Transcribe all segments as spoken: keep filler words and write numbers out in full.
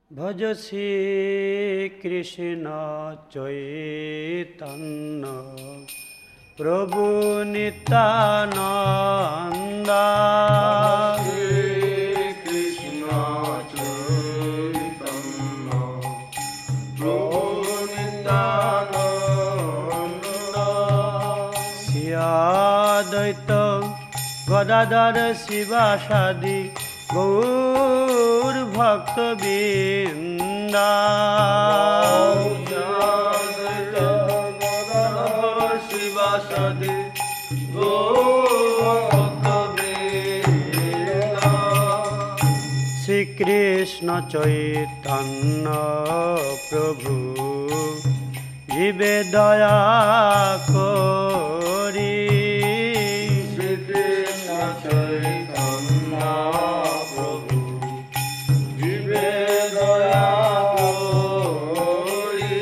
ভজ শ্রী কৃষ্ণ চৈতন্য প্রভু নিত্যানন্দ। কৃষ্ণ চৈতন্য প্রভু নিত্যানন্দ। শ্রী অদ্বৈত গদাধর শিবাসাদি গৌর ভক্তবৃন্দ। শিবাসাদি গৌর ভক্তবৃন্দ। শ্রীকৃষ্ণ চৈতন্য প্রভু জীবে দয়া করি। শ্রীকৃষ্ণ চৈতন্য প্রভু জীবে দয়া করি।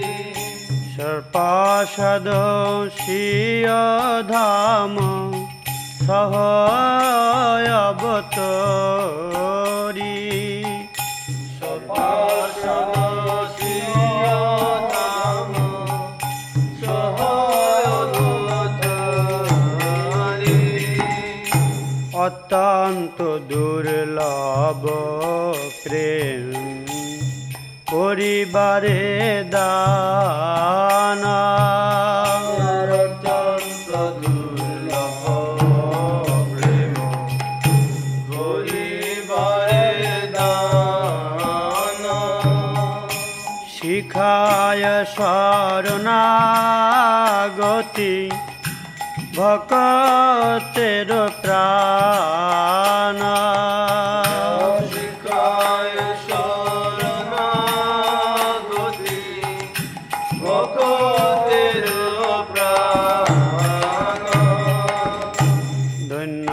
সর্পাসদ শিয় ধাম সহায় অবতরী। সর্পাসদ শিয় ধাম সহায় অবতরী। অত্যন্ত দুর্লভ প্রেম পরিবারে দান। অত্যন্ত দুর্লভ প্রেম করিবারে দান। শিখায় শরণাগতি ভক্তের প্রাণ। শিখায় শরণাগতি ভক্তের প্রাণ। ধন্য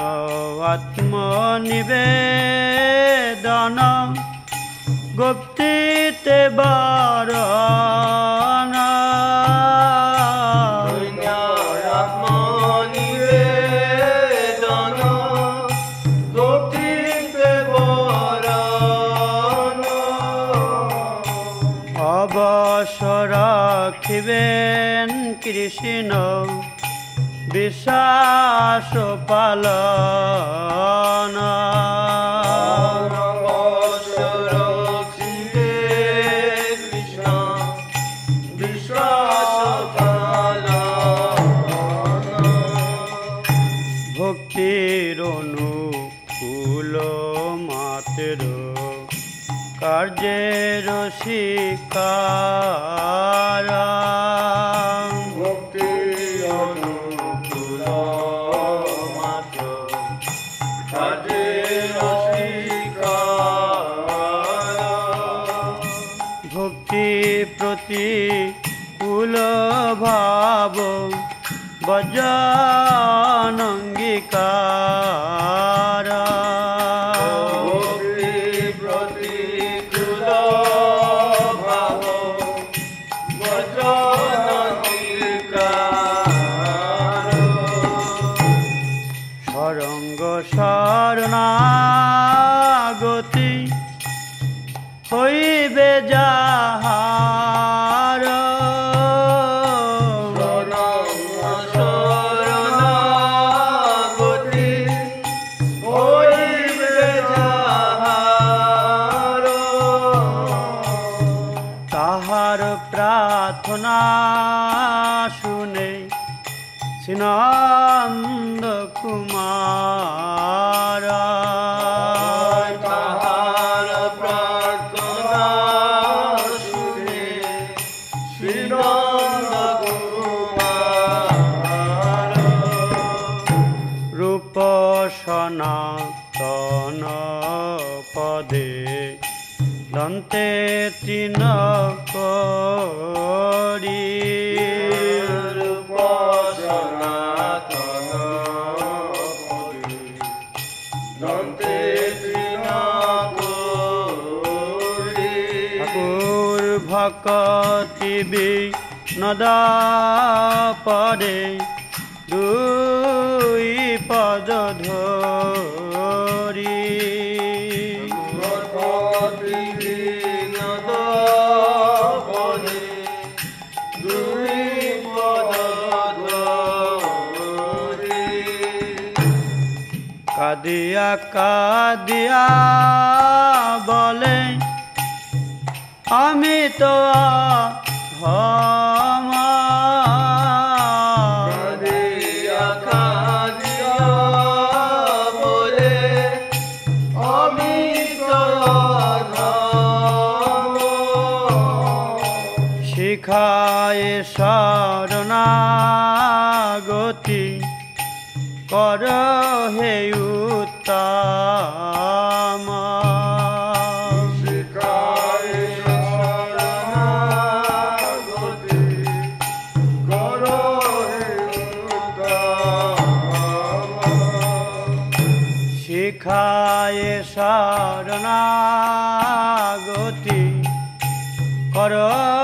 আত্মনিবেদন গুপ্তিতে বরণ। আত্মনিবেদন গুপ্তিতে বরণ। অবসর রাখিবেন কৃষ্ণ বিশ্বাস পালন। অবসর রাখিবে কৃষ্ণ বিশ্বাস পালন। ভক্তির অনুকূল মাতের কার্যের শিকার। ভক্তি অনুকূল মাত্র কাজের শিকার। ভক্তি প্রতিকূল ভাব বজন অঙ্গীকার। ভক্তি প্রতিকূল ভাব বচন অঙ্গীকার। সরঙ্গ শরণাগতি হইবে যাহার। শরণাগতি হইবে যাহার। তাহার প্রার্থনা শুনে শ্রীনন্দ কুমার। তাহার প্রার্থনা শুনে শ্রীনন্দ কুমার। রূপ সনাতন পদে দন্তে তৃণ করি। রূপ সনাতন পদে দন্তে তৃণ করি। ঠাকুর ভক্তি বিনোদ পদে দুই পদ ধরি। ভক্তি কাঁদিয়া কাঁদিয়া বলে আমি তো অধম। কাঁদিয়া কাঁদিয়া বলে আমি তো অধম। শিখায় শরণাগতি কর হে উত্তম। শিখায় শরণাগতি কর হে উত্তম। শিখায় শরণাগতি কর